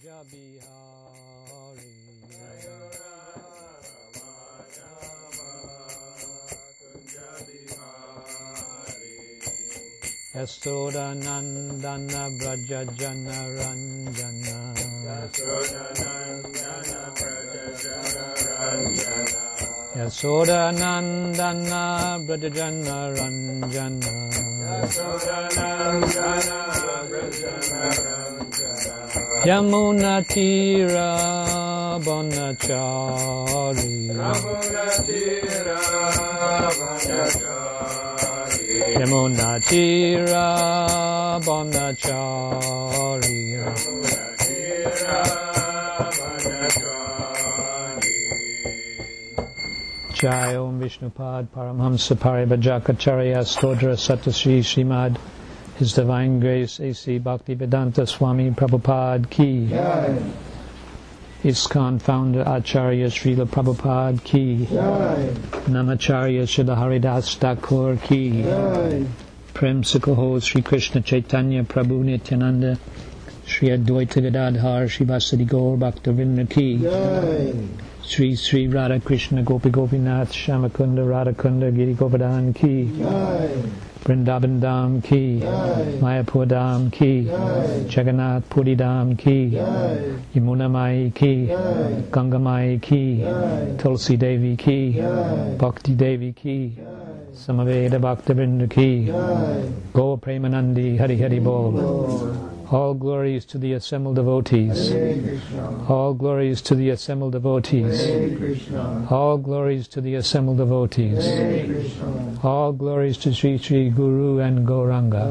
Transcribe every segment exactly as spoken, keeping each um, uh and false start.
Kunja Bihari Yasoda Nandana Braja Jana Ranjana Yasoda Nandana Braja Jana Ranjana Yasoda Nandana Braja Jana Ranjana Yasoda Nandana Braja Jana Ranjana Yamuna Tira Bonachari Yamuna Tira Bonachari Yamuna Tira Bonachari Yamuna Tira Bonachari Jai Om Vishnupad Paramhamsa Paribhajakacharya Stodra Satasri Srimad His Divine Grace A C Bhaktivedanta Swami Prabhupada Ki Jai. ISKCON Founder Acharya Srila Prabhupada Ki Jai. Namacharya Srila Haridas Thakur Ki Jai. Prem Sikho Sri Krishna Chaitanya Prabhu Nityananda Sri Advaita Gadadhar Sri Vasadi Gaur Bhaktivinoda Ki Jai. Sri Sri Radha Krishna Gopi Gopinath Shamakunda Radhakunda Giri Govardhan Ki Jai. Vrindavan Dham Ki Jai. Mayapur Dham Ki Jai. Jagannath Puri Dham Ki Jai. Yamuna Mai Ki Jai. Ganga Mai Ki Jai. Tulsi Devi Ki Jai. Bhakti Devi Ki Jai. Samaveda Bhaktivinoda Ki Jai. Gaur Premanandi Hari Hari Bol. All glories to the assembled devotees. All glories to the assembled devotees. All glories to the assembled devotees. All glories to Sri Sri Guru and Gauranga.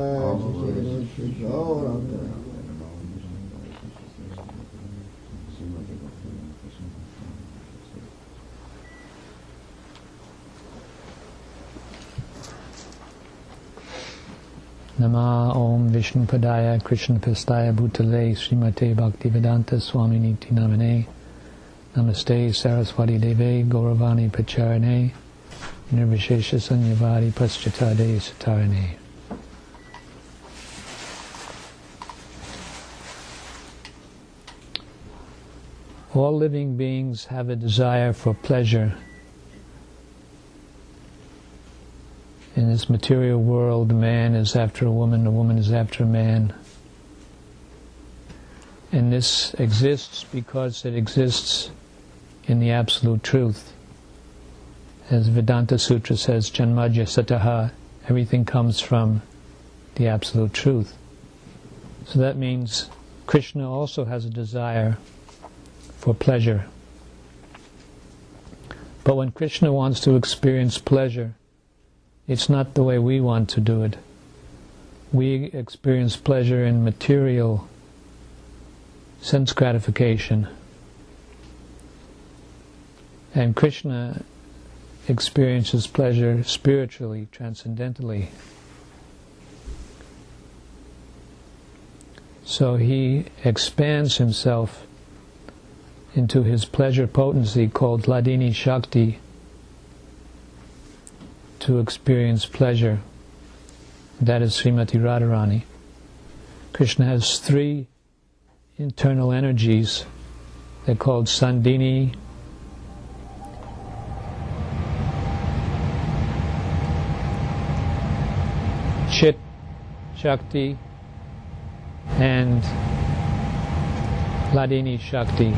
Nama Om Vishnu Padaya Krishna Pastaya Bhutale Srimate Bhaktivedanta Swami Niti Namane Namaste Saraswati Deve Gauravani Pacharane Nirvishesha Sanyavadi Paschatade Satarane. All living beings have a desire for pleasure. In this material world, man is after a woman, a woman is after a man. And this exists because it exists in the absolute truth. As Vedanta Sutra says, Janmaja Sataha, everything comes from the absolute truth. So that means Krishna also has a desire for pleasure. But when Krishna wants to experience pleasure, it's not the way we want to do it. We experience pleasure in material sense gratification. And Krishna experiences pleasure spiritually, transcendentally. So he expands himself into his pleasure potency called Hladini Shakti to experience pleasure. That is Srimati Radharani. Krishna has three internal energies. They're called Sandini, Chit Shakti, and Hladini Shakti.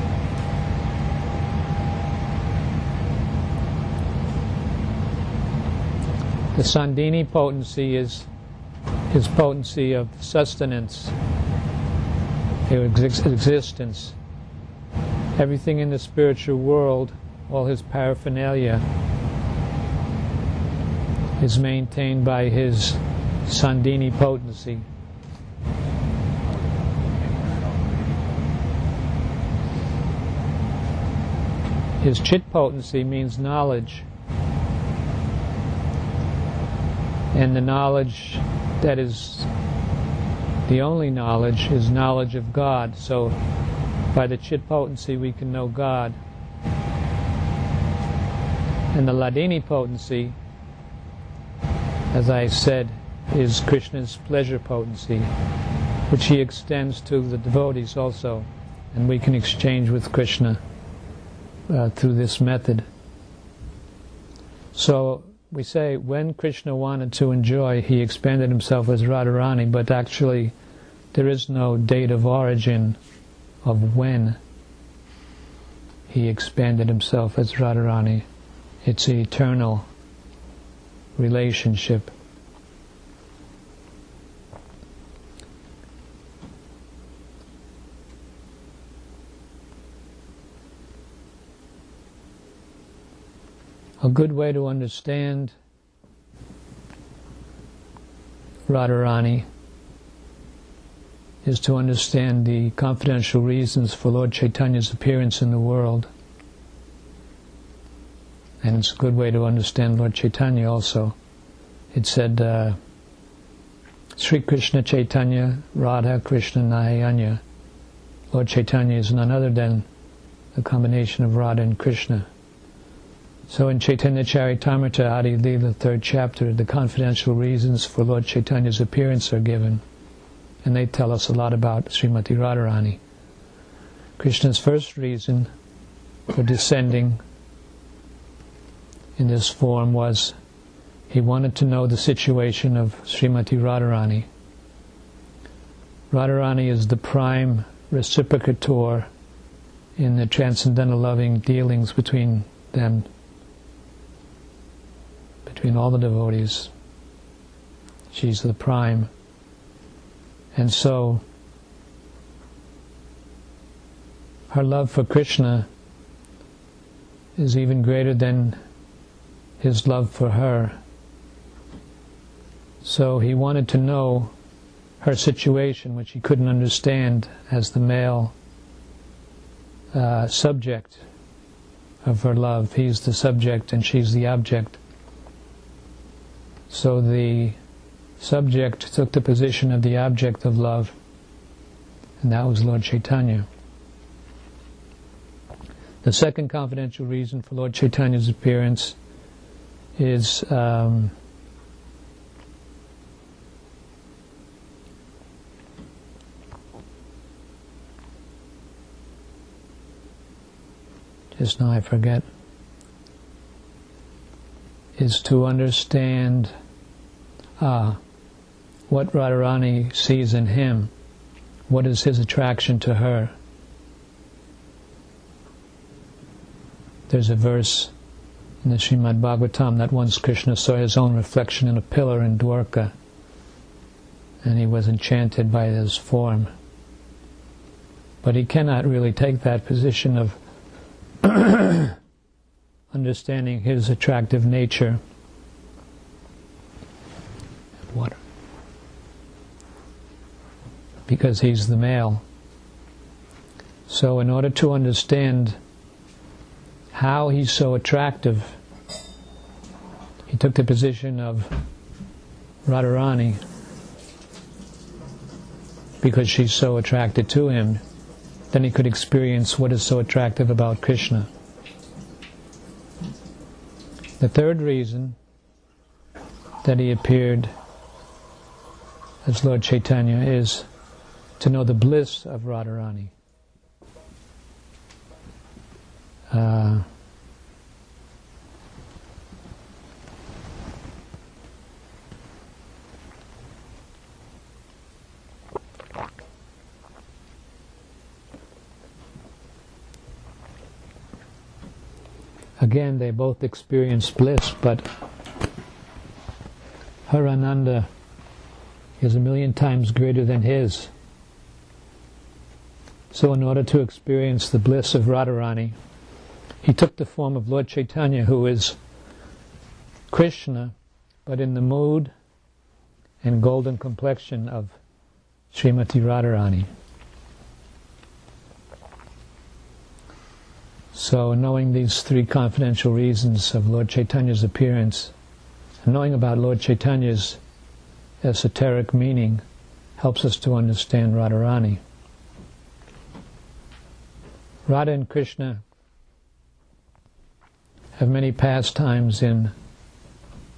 The Sandini potency is his potency of sustenance, his existence. Everything in the spiritual world, all his paraphernalia, is maintained by his Sandini potency. His Chit potency means knowledge. And the knowledge that is the only knowledge is knowledge of God. So by the Chit potency we can know God. And the Hladini potency, as I said, is Krishna's pleasure potency, which he extends to the devotees also. and we can exchange with Krishna uh, through this method. So we say when Krishna wanted to enjoy, he expanded himself as Radharani, but actually there is no date of origin of when he expanded himself as Radharani. It's an eternal relationship. A good way to understand Radharani is to understand the confidential reasons for Lord Chaitanya's appearance in the world. And it's a good way to understand Lord Chaitanya also. It said, uh, Sri Krishna Chaitanya Radha Krishna Nayanya. Lord Chaitanya is none other than the combination of Radha and Krishna. So in Chaitanya Charitamrita Adi Leela, third chapter, the confidential reasons for Lord Chaitanya's appearance are given. And they tell us a lot about Srimati Radharani. Krishna's first reason for descending in this form was he wanted to know the situation of Srimati Radharani. Radharani is the prime reciprocator in the transcendental loving dealings between them, between all the devotees. She's the prime. And so her love for Krishna is even greater than his love for her. So he wanted to know her situation, which he couldn't understand as the male uh, subject of her love. He's the subject and she's the object. So the subject took the position of the object of love, and that was Lord Chaitanya. The second confidential reason for Lord Chaitanya's appearance is um, just now I forget, is to understand ah, what Radharani sees in him. What is his attraction to her? There's a verse in the Srimad Bhagavatam that once Krishna saw his own reflection in a pillar in Dwarka, and he was enchanted by his form. But he cannot really take that position of understanding his attractive nature. Water. Because he's the male. So in order to understand how he's so attractive, he took the position of Radharani because she's so attracted to him. Then he could experience what is so attractive about Krishna. The third reason that he appeared as Lord Chaitanya is to know the bliss of Radharani. Uh, again, they both experience bliss, but her Ananda is a million times greater than his. So in order to experience the bliss of Radharani, he took the form of Lord Chaitanya, who is Krishna, but in the mood and golden complexion of Srimati Radharani. So knowing these three confidential reasons of Lord Chaitanya's appearance, and knowing about Lord Chaitanya's esoteric meaning, helps us to understand Radharani. Radha and Krishna have many pastimes in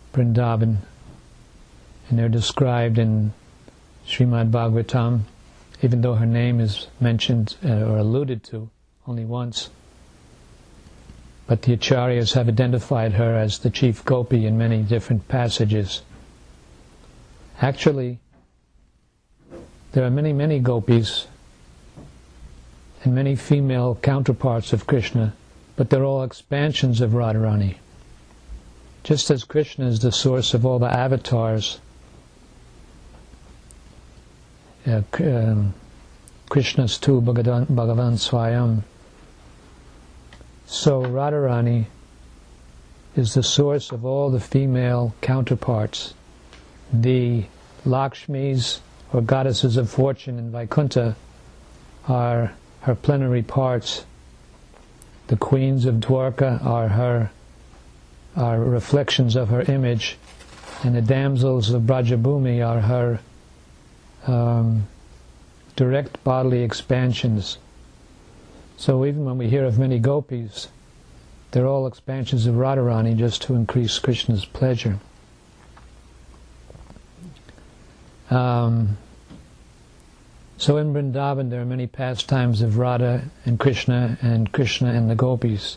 Vrindavan, and they're described in Srimad Bhagavatam even though her name is mentioned uh, or alluded to only once. But the Acharyas have identified her as the chief gopi in many different passages. Actually, there are many, many gopis and many female counterparts of Krishna, but they're all expansions of Radharani. Just as Krishna is the source of all the avatars, uh, um, Krishna's tu Bhagavan, Bhagavan Swayam, so Radharani is the source of all the female counterparts. The Lakshmis, or goddesses of fortune in Vaikuntha, are her plenary parts. The queens of Dwarka are her are reflections of her image, and the damsels of Brajabhumi are her um, direct bodily expansions. So even when we hear of many gopis, they're all expansions of Radharani just to increase Krishna's pleasure. Um, so in Vrindavan there are many pastimes of Radha and Krishna and Krishna and the gopis.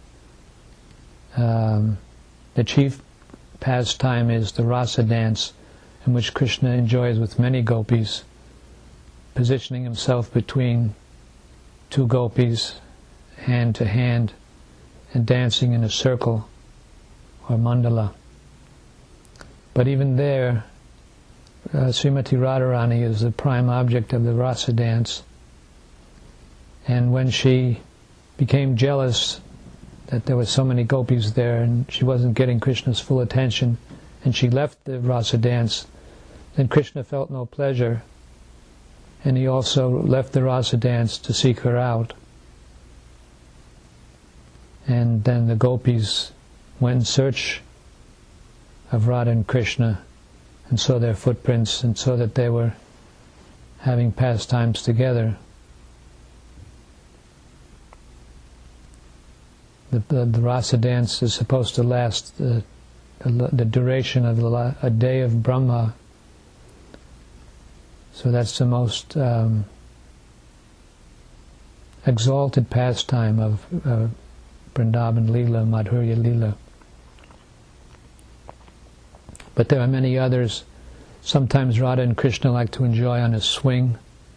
Um, the chief pastime is the rasa dance, in which Krishna enjoys with many gopis, positioning himself between two gopis, hand to hand, and dancing in a circle or mandala. But even there, uh, Srimati Radharani is the prime object of the rasa dance. And when she became jealous that there were so many gopis there and she wasn't getting Krishna's full attention, and she left the rasa dance, then Krishna felt no pleasure, and he also left the rasa dance to seek her out. And then the gopis went in search of Radha and Krishna and saw their footprints and saw that they were having pastimes together. The, the, the rasa dance is supposed to last the, the, the duration of the, a day of Brahma. So that's the most um, exalted pastime of uh, Vrindavan Leela, Madhurya Leela. But there are many others. Sometimes Radha and Krishna like to enjoy on a swing,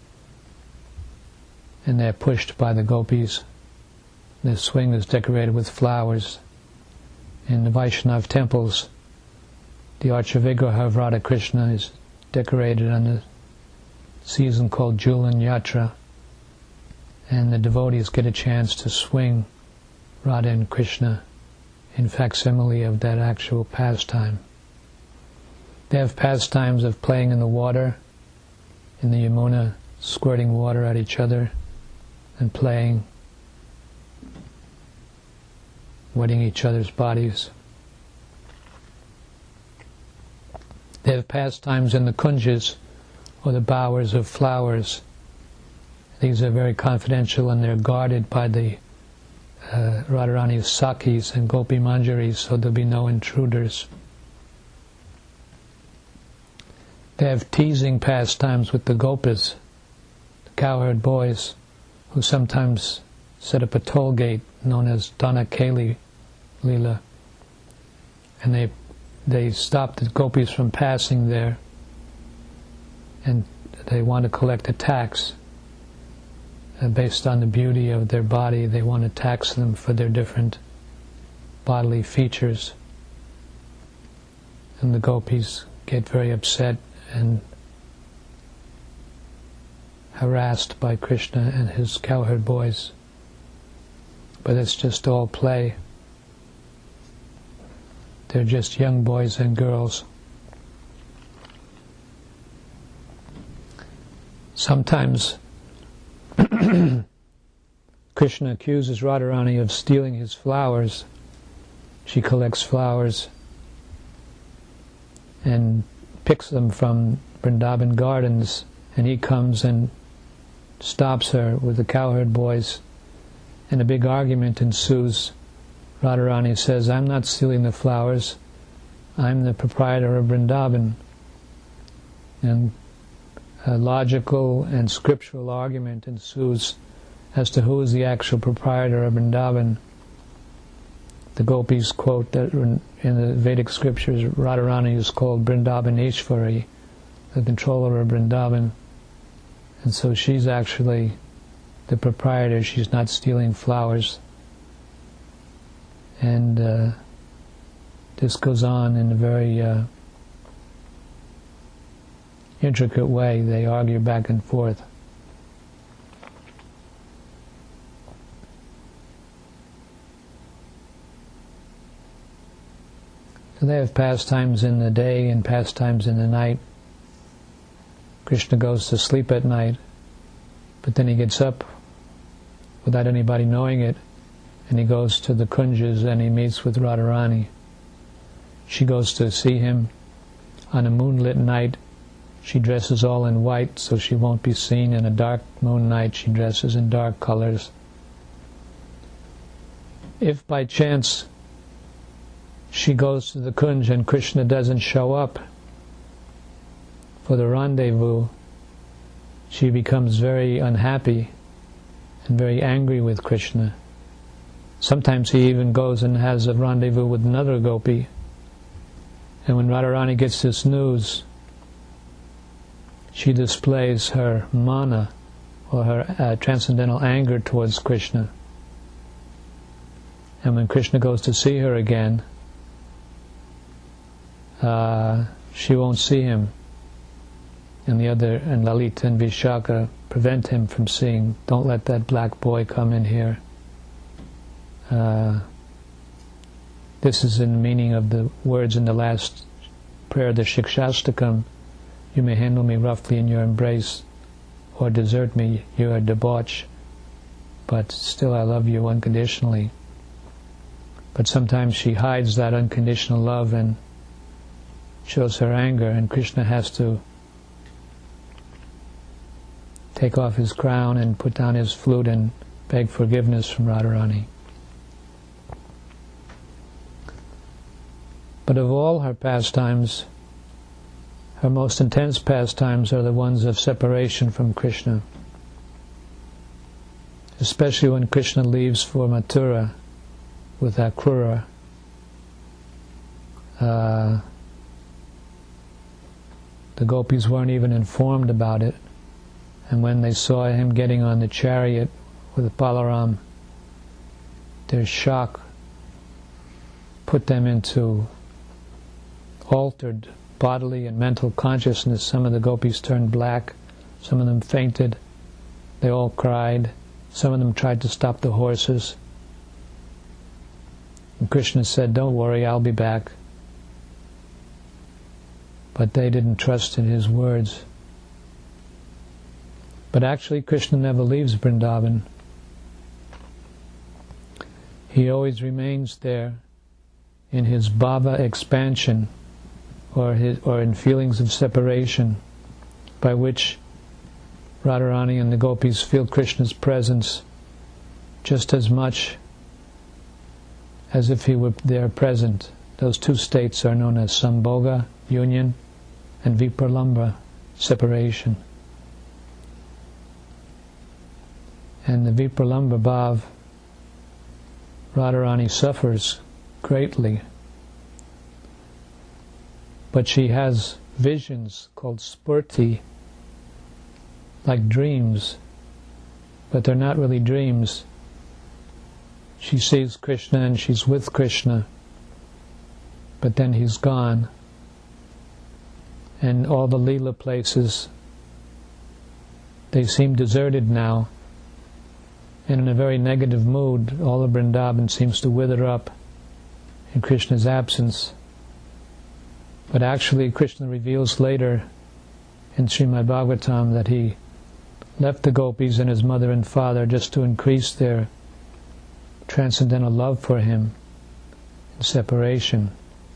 and they're pushed by the gopis. The swing is decorated with flowers. In the Vaishnav temples, the Archavigraha of Radha Krishna is decorated on the season called Julan Yatra, and the devotees get a chance to swing Radha and Krishna in facsimile of that actual pastime. They have pastimes of playing in the water, in the Yamuna, squirting water at each other and playing, wetting each other's bodies. They have pastimes in the kunjas, or the bowers of flowers. These are very confidential and they're guarded by the uh, Radharani's Sakhis and Gopi Manjaris, so there'll be no intruders. They have teasing pastimes with the gopas, the cowherd boys, who sometimes set up a toll gate known as Dana Keli Leela, and they they stop the gopis from passing there, and they want to collect a tax. Uh, based on the beauty of their body, they want to tax them for their different bodily features. And the gopis get very upset and harassed by Krishna and his cowherd boys. But it's just all play. They're just young boys and girls. Sometimes Krishna accuses Radharani of stealing his flowers. She collects flowers and picks them from Vrindavan gardens, and he comes and stops her with the cowherd boys, and a big argument ensues. Radharani says, "I'm not stealing the flowers, I'm the proprietor of Vrindavan." And a logical and scriptural argument ensues as to who is the actual proprietor of Vrindavan. The gopis quote that in the Vedic scriptures, Radharani is called Vrindavaneshwari, the controller of Vrindavan, and so she's actually the proprietor. She's not stealing flowers. And uh, this goes on in a very uh, intricate way. They argue back and forth. So they have pastimes in the day and pastimes in the night. Krishna goes to sleep at night, but then he gets up without anybody knowing it, and he goes to the kunjas and he meets with Radharani. She goes to see him on a moonlit night. She dresses all in white so she won't be seen. In a dark moon night she dresses in dark colors. If by chance she goes to the kunj and Krishna doesn't show up for the rendezvous, she becomes very unhappy and very angry with Krishna. Sometimes he even goes and has a rendezvous with another gopi. And when Radharani gets this news, she displays her mana, or her uh, transcendental anger towards Krishna. And when Krishna goes to see her again, uh, she won't see him. And the other, and Lalita and Vishaka prevent him from seeing. Don't let that black boy come in here. Uh, this is in the meaning of the words in the last prayer, the Shikshastakam. You may handle me roughly in your embrace, or desert me, you are debauch, but still I love you unconditionally. But sometimes she hides that unconditional love and shows her anger, and Krishna has to take off his crown and put down his flute and beg forgiveness from Radharani. But of all her pastimes, her most intense pastimes are the ones of separation from Krishna. Especially when Krishna leaves for Mathura with Akrura. Uh, the gopis weren't even informed about it. And when they saw him getting on the chariot with Balaram, their shock put them into altered bodily and mental consciousness. Some of the gopis turned black, some of them fainted, they all cried, some of them tried to stop the horses. And Krishna said, "Don't worry, I'll be back." But they didn't trust in his words. But actually Krishna never leaves Vrindavan. He always remains there in his bhava expansion, or his, or in feelings of separation, by which Radharani and the gopis feel Krishna's presence just as much as if he were there present. Those two states are known as Sambhoga, union, and Vipralambha, separation. And the Vipralambha bhav, Radharani suffers greatly. But she has visions called spurti, like dreams, but they're not really dreams. She sees Krishna and she's with Krishna, but then he's gone. And all the Leela places, they seem deserted now. And in a very negative mood, all of Vrindavan seems to wither up in Krishna's absence. But actually Krishna reveals later in Srimad Bhagavatam that he left the gopis and his mother and father just to increase their transcendental love for him in separation.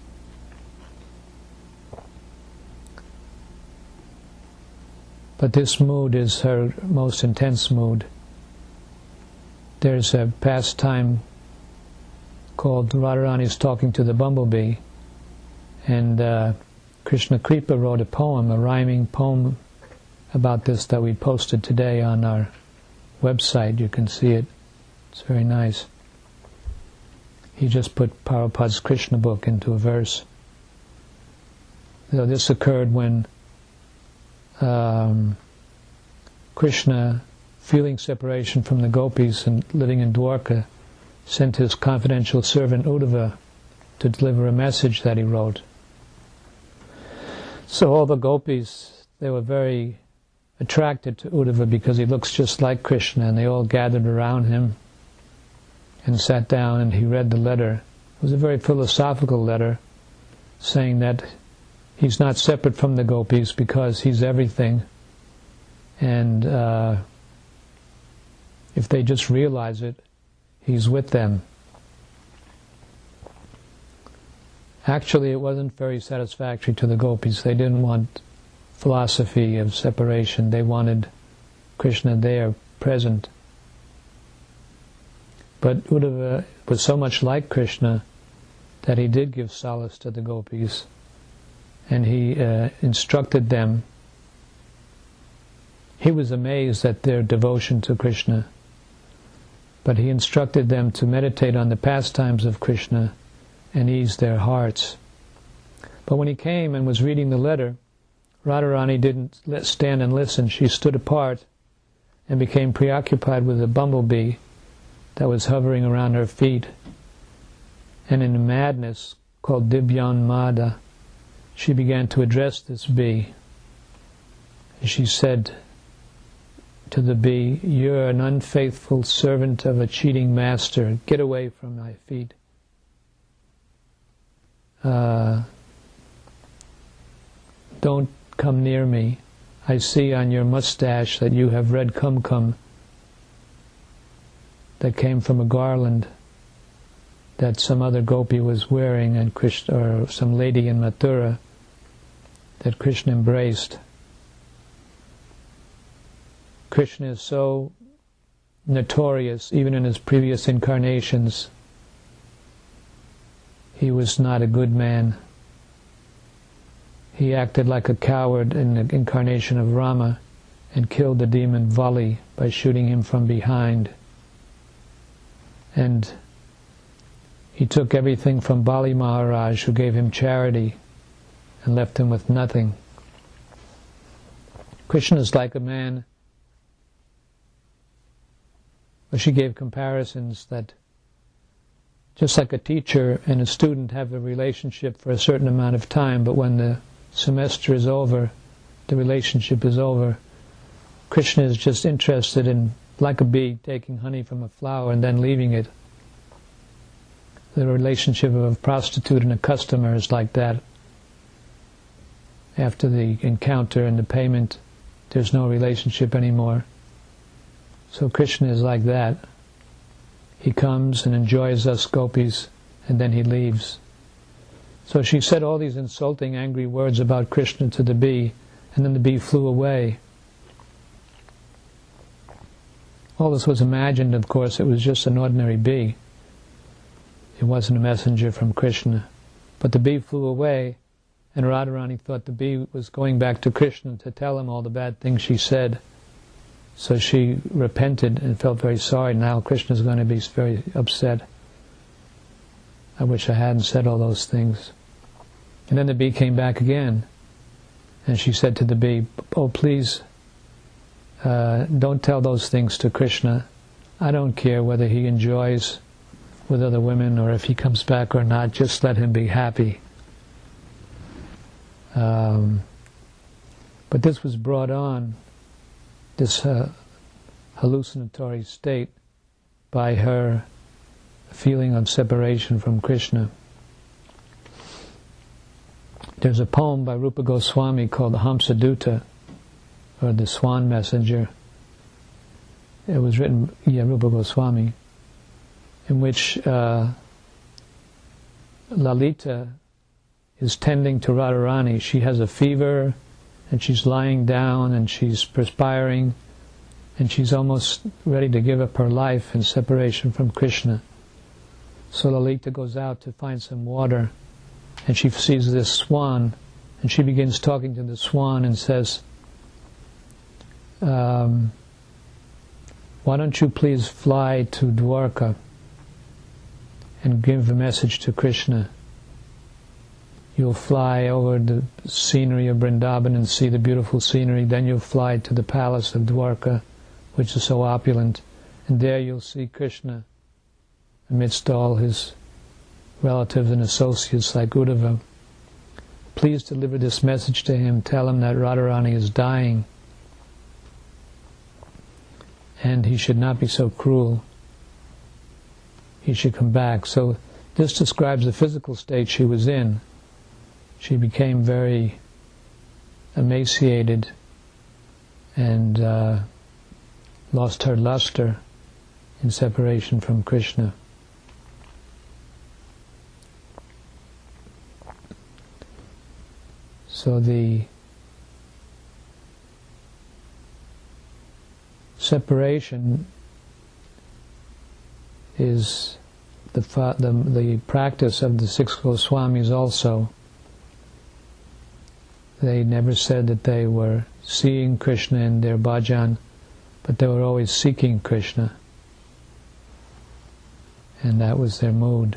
But this mood is her most intense mood. There's a pastime called Radharani's talking to the bumblebee, and uh, Krishna Kripa wrote a poem, a rhyming poem about this that we posted today on our website. You can see it. It's very nice. He just put Prabhupada's Krishna book into a verse. So this occurred when um, Krishna, feeling separation from the gopis and living in Dwarka, sent his confidential servant Uddhava to deliver a message that he wrote. So all the gopis, they were very attracted to Uddhava because he looks just like Krishna, and they all gathered around him and sat down, and he read the letter. It was a very philosophical letter, saying that he's not separate from the gopis because he's everything, and uh, if they just realize it, he's with them. Actually, it wasn't very satisfactory to the gopis. They didn't want philosophy of separation. They wanted Krishna there, present. But Uddhava was so much like Krishna that he did give solace to the gopis, and he uh, instructed them. He was amazed at their devotion to Krishna, but he instructed them to meditate on the pastimes of Krishna and ease their hearts. But when he came and was reading the letter, Radharani didn't let stand and listen. She stood apart and became preoccupied with a bumblebee that was hovering around her feet. And in a madness called Dibyan Mada, she began to address this bee. She said to the bee, "You're an unfaithful servant of a cheating master. Get away from my feet. Uh, don't come near me. I see on your mustache that you have red kumkum that came from a garland that some other gopi was wearing, and Krishna, or some lady in Mathura that Krishna embraced. Krishna is so notorious, even in his previous incarnations. He was not a good man. He acted like a coward in the incarnation of Rama and killed the demon Vali by shooting him from behind. And he took everything from Bali Maharaj, who gave him charity, and left him with nothing. Krishna is like a man. Well, she gave comparisons that just like a teacher and a student have a relationship for a certain amount of time, but when the semester is over, the relationship is over. Krishna is just interested in, like a bee, taking honey from a flower and then leaving it. The relationship of a prostitute and a customer is like that. After the encounter and the payment, there's no relationship anymore. So Krishna is like that. He comes and enjoys us gopis, and then he leaves. So she said all these insulting, angry words about Krishna to the bee, and then the bee flew away. All this was imagined, of course. It was just an ordinary bee. It wasn't a messenger from Krishna. But the bee flew away, and Radharani thought the bee was going back to Krishna to tell him all the bad things she said. So she repented and felt very sorry. Now Krishna's going to be very upset. I wish I hadn't said all those things. And then the bee came back again, and she said to the bee, "Oh, please, uh, don't tell those things to Krishna. I don't care whether he enjoys with other women or if he comes back or not. Just let him be happy." Um, but this was brought on, this uh, hallucinatory state, by her feeling of separation from Krishna. There's a poem by Rupa Goswami called the Hamsadutta, or the Swan Messenger. It was written, yeah, Rupa Goswami, in which uh, Lalita is tending to Radharani. She has a fever, and she's lying down, and she's perspiring, and she's almost ready to give up her life in separation from Krishna. So Lalita goes out to find some water, and she sees this swan, and she begins talking to the swan and says, um, why don't you please fly to Dwarka and give a message to Krishna? You'll fly over the scenery of Vrindavan and see the beautiful scenery. Then you'll fly to the palace of Dwarka, which is so opulent, and there you'll see Krishna amidst all his relatives and associates like Uddhava. Please deliver this message to him. Tell him that Radharani is dying and he should not be so cruel. He should come back. So this describes the physical state she was in. She became very emaciated and uh, lost her luster in separation from Krishna. So the separation is the, the, the practice of the six Goswamis also. They never said that they were seeing Krishna in their bhajan, but they were always seeking Krishna. And that was their mood.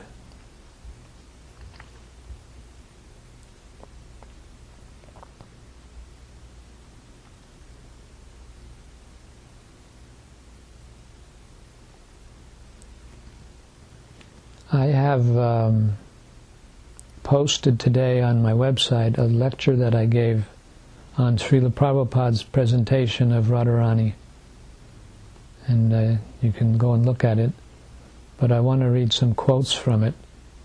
I have um, posted today on my website a lecture that I gave on Srila Prabhupada's presentation of Radharani, and uh, you can go and look at it, but I want to read some quotes from it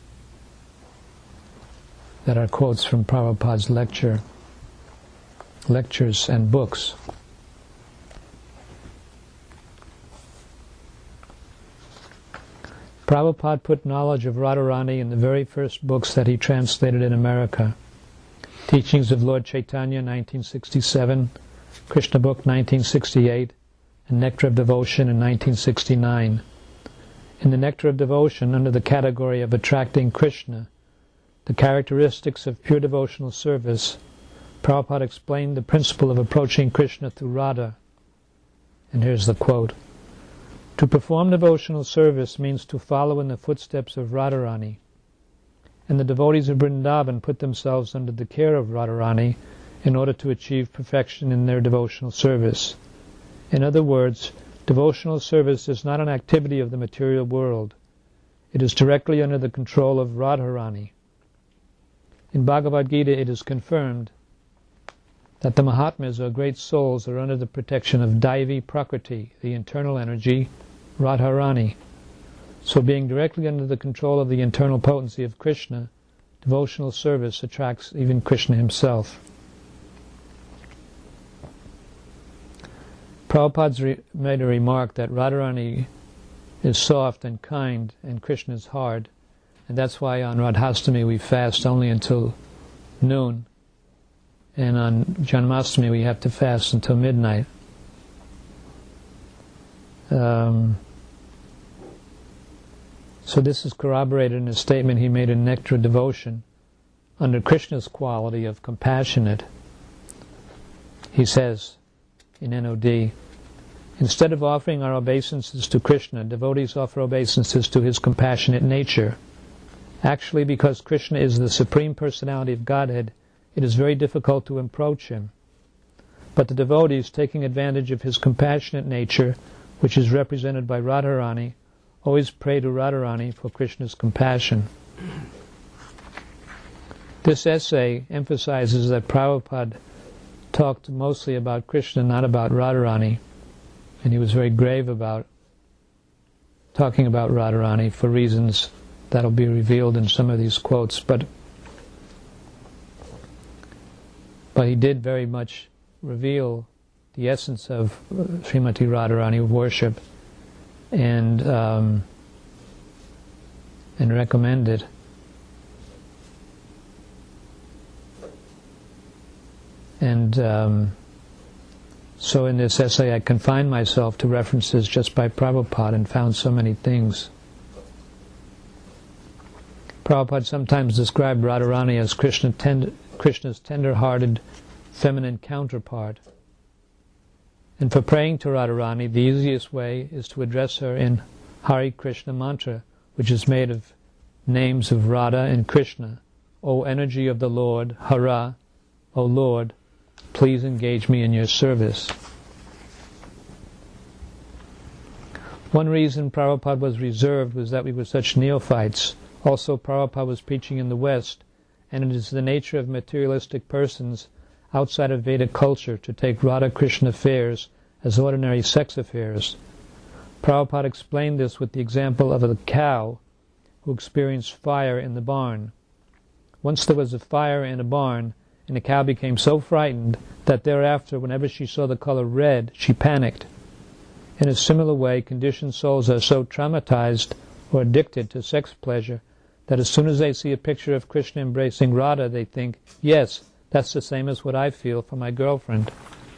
that are quotes from Prabhupada's lecture, lectures and books. Prabhupada put knowledge of Radharani in the very first books that he translated in America. Teachings of Lord Chaitanya, nineteen sixty-seven, Krishna Book, nineteen sixty-eight, and Nectar of Devotion in nineteen sixty-nine. In the Nectar of Devotion, under the category of attracting Krishna, the characteristics of pure devotional service, Prabhupada explained the principle of approaching Krishna through Radha. And here's the quote. To perform devotional service means to follow in the footsteps of Radharani. And the devotees of Vrindavan put themselves under the care of Radharani in order to achieve perfection in their devotional service. In other words, devotional service is not an activity of the material world. It is directly under the control of Radharani. In Bhagavad Gita it is confirmed that the Mahatmas, or great souls, are under the protection of Daivi Prakriti, the internal energy, Radharani. So being directly under the control of the internal potency of Krishna, devotional service attracts even Krishna himself. Prabhupada re- made a remark that Radharani is soft and kind and Krishna is hard, and that's why on Radhastami we fast only until noon, and on Janmashtami we have to fast until midnight. Um, so this is corroborated in a statement he made in Nectar of Devotion. Under Krishna's quality of compassionate, he says in N O D, instead of offering our obeisances to Krishna, devotees offer obeisances to his compassionate nature. Actually, because Krishna is the Supreme Personality of Godhead, it is very difficult to approach him. But the devotees, taking advantage of his compassionate nature, which is represented by Radharani, always pray to Radharani for Krishna's compassion. This essay emphasizes that Prabhupada talked mostly about Krishna, not about Radharani, and he was very grave about talking about Radharani for reasons that will be revealed in some of these quotes, but but he did very much reveal the essence of Srimati Radharani worship and um, and recommend it. And um, so in this essay I confined myself to references just by Prabhupada and found so many things. Prabhupada sometimes described Radharani as Krishna tend- Krishna's tender-hearted feminine counterpart. And for praying to Radharani, the easiest way is to address her in Hare Krishna mantra, which is made of names of Radha and Krishna. O energy of the Lord, Hara, O Lord, please engage me in your service. One reason Prabhupada was reserved was that we were such neophytes. Also, Prabhupada was preaching in the West, and it is the nature of materialistic persons outside of Vedic culture to take Radha-Krishna affairs as ordinary sex affairs. Prabhupada explained this with the example of a cow who experienced fire in the barn. Once there was a fire in a barn, and the cow became so frightened that thereafter, whenever she saw the color red, she panicked. In a similar way, conditioned souls are so traumatized or addicted to sex pleasure that as soon as they see a picture of Krishna embracing Radha, they think, yes, that's the same as what I feel for my girlfriend.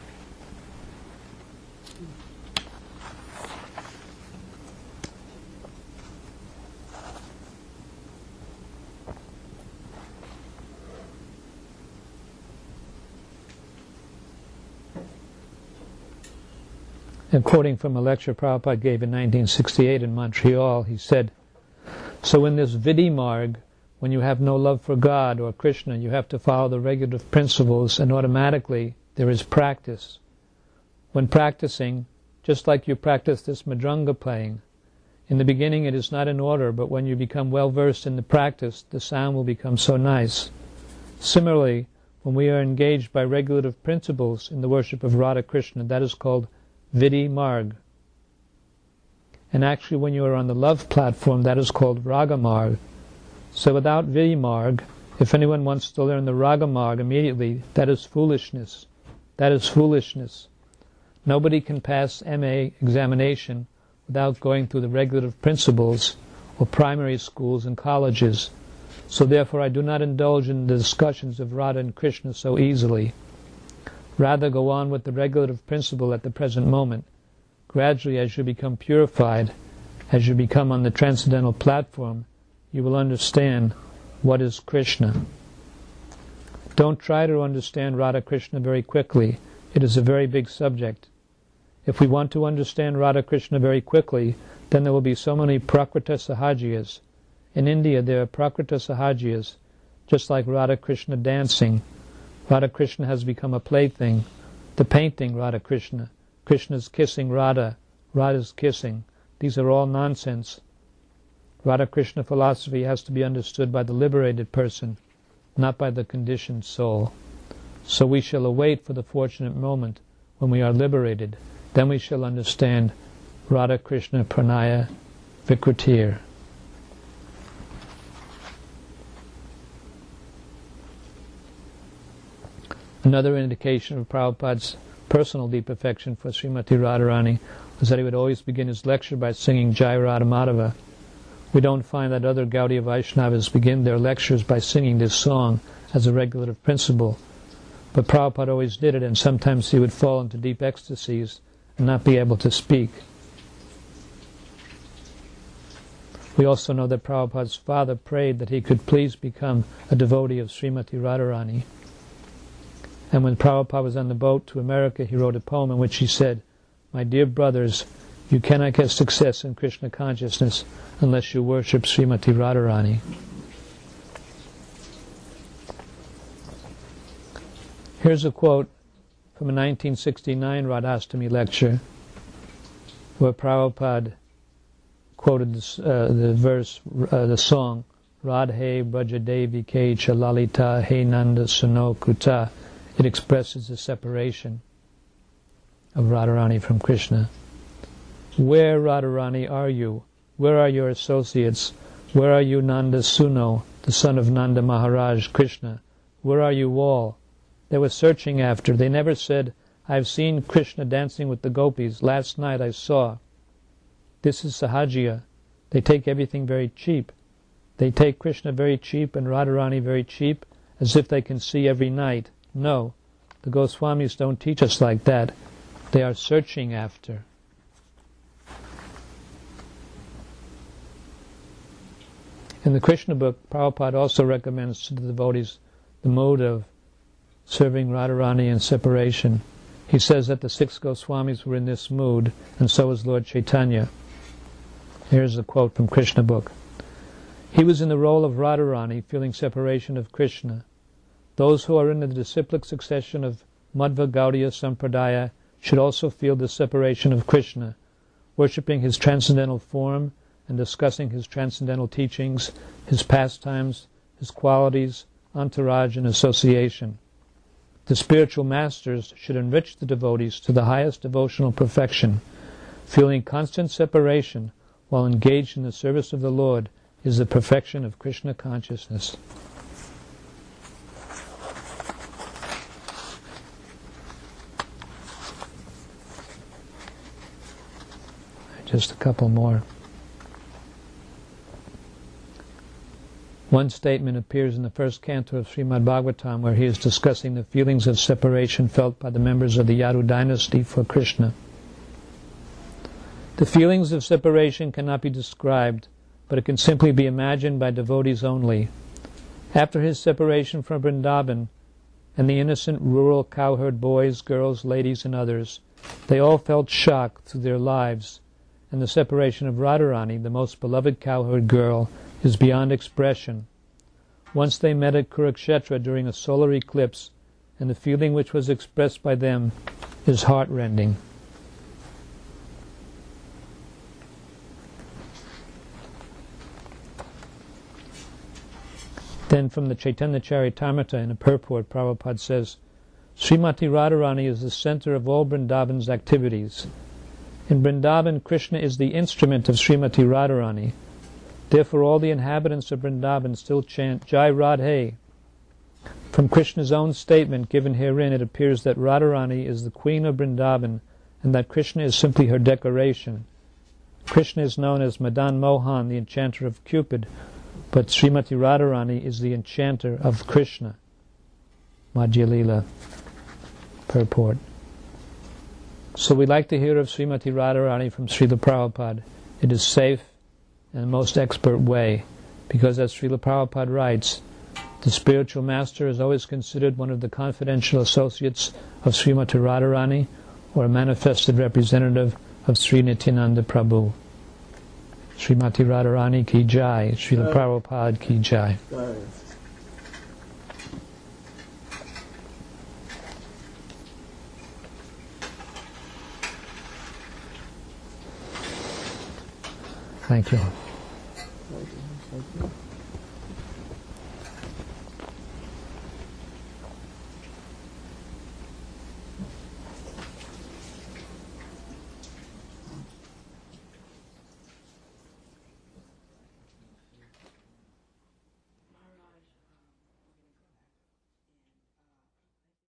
And quoting from a lecture Prabhupada gave in nineteen sixty-eight in Montreal, he said, so in this Vidhi Marg, when you have no love for God or Krishna, you have to follow the regulative principles, and automatically there is practice. When practicing, just like you practice this madranga playing, in the beginning it is not in order, but when you become well versed in the practice, the sound will become so nice. Similarly, when we are engaged by regulative principles in the worship of Radha Krishna, that is called Vidhi Marg. And actually when you are on the love platform, that is called Raga Marg. So without Vidhi Marg, if anyone wants to learn the Raga Marg immediately, that is foolishness. That is foolishness. Nobody can pass M A examination without going through the regulative principles or primary schools and colleges. So therefore I do not indulge in the discussions of Radha and Krishna so easily. Rather go on with the regulative principle at the present moment. Gradually, as you become purified, as you become on the transcendental platform, you will understand what is Krishna. Don't try to understand Radha Krishna very quickly. It is a very big subject. If we want to understand Radha Krishna very quickly, then there will be so many Prakrita Sahajiyas. In India there are Prakrita Sahajiyas, just like Radha Krishna dancing. Radha Krishna has become a plaything. The painting Radha Krishna, Krishna's kissing Radha, Radha's kissing. These are all nonsense. Radha Krishna philosophy has to be understood by the liberated person, not by the conditioned soul. So we shall await for the fortunate moment when we are liberated. Then we shall understand Radha Krishna Pranaya Vikritir. Another indication of Prabhupada's personal deep affection for Srimati Radharani was that he would always begin his lecture by singing Jai Radha Madhava. We don't find that other Gaudiya Vaishnavas begin their lectures by singing this song as a regulative principle. But Prabhupada always did it, and sometimes he would fall into deep ecstasies and not be able to speak. We also know that Prabhupada's father prayed that he could please become a devotee of Srimati Radharani. And when Prabhupada was on the boat to America, he wrote a poem in which he said, "My dear brothers, you cannot get success in Krishna consciousness unless you worship Srimati Radharani." Here's a quote from a nineteen sixty-nine Radhastami lecture where Prabhupada quoted this, uh, the verse, uh, the song, Radhe Brajadevi Ke Chalalita He Nanda Suno Kuta. It expresses the separation of Radharani from Krishna. Where, Radharani, are you? Where are your associates? Where are you, Nanda Suno, the son of Nanda Maharaj Krishna? Where are you all? They were searching after. They never said, "I've seen Krishna dancing with the gopis. Last night I saw." This is Sahajiya. They take everything very cheap. They take Krishna very cheap and Radharani very cheap, as if they can see every night. No, the Goswamis don't teach us like that. They are searching after. In the Krishna book, Prabhupada also recommends to the devotees the mode of serving Radharani in separation. He says that the six Goswamis were in this mood, and so was Lord Chaitanya. Here's a quote from Krishna book. He was in the role of Radharani, feeling separation of Krishna. Those who are in the disciplic succession of Madhva Gaudiya Sampradaya should also feel the separation of Krishna, worshipping his transcendental form and discussing his transcendental teachings, his pastimes, his qualities, entourage, and association. The spiritual masters should enrich the devotees to the highest devotional perfection. Feeling constant separation while engaged in the service of the Lord is the perfection of Krishna consciousness. Just a couple more. One statement appears in the first canto of Srimad Bhagavatam where he is discussing the feelings of separation felt by the members of the Yadu dynasty for Krishna. The feelings of separation cannot be described, but it can simply be imagined by devotees only. After his separation from Vrindavan and the innocent rural cowherd boys, girls, ladies, and others, they all felt shock through their lives, and the separation of Radharani, the most beloved cowherd girl, is beyond expression. Once they met at Kurukshetra during a solar eclipse, and the feeling which was expressed by them is heart-rending. Then from the Chaitanya Charitamrita in a purport, Prabhupada says, Srimati Radharani is the center of all Vrindavan's activities. In Vrindavan, Krishna is the instrument of Srimati Radharani. Therefore all the inhabitants of Vrindavan still chant Jai Radhe. From Krishna's own statement given herein, it appears that Radharani is the queen of Vrindavan and that Krishna is simply her decoration. Krishna is known as Madan Mohan, the enchanter of Cupid, but Srimati Radharani is the enchanter of Krishna. Madhya Lila purport. So we like to hear of Srimati Radharani from Srila Prabhupada. It is safe and the most expert way, because as Srila Prabhupada writes, the spiritual master is always considered one of the confidential associates of Srimati Radharani, or a manifested representative of Sri Nityananda Prabhu. Srimati Radharani ki jai, Srila Prabhupada ki jai. Thank you. Thank you. Thank you.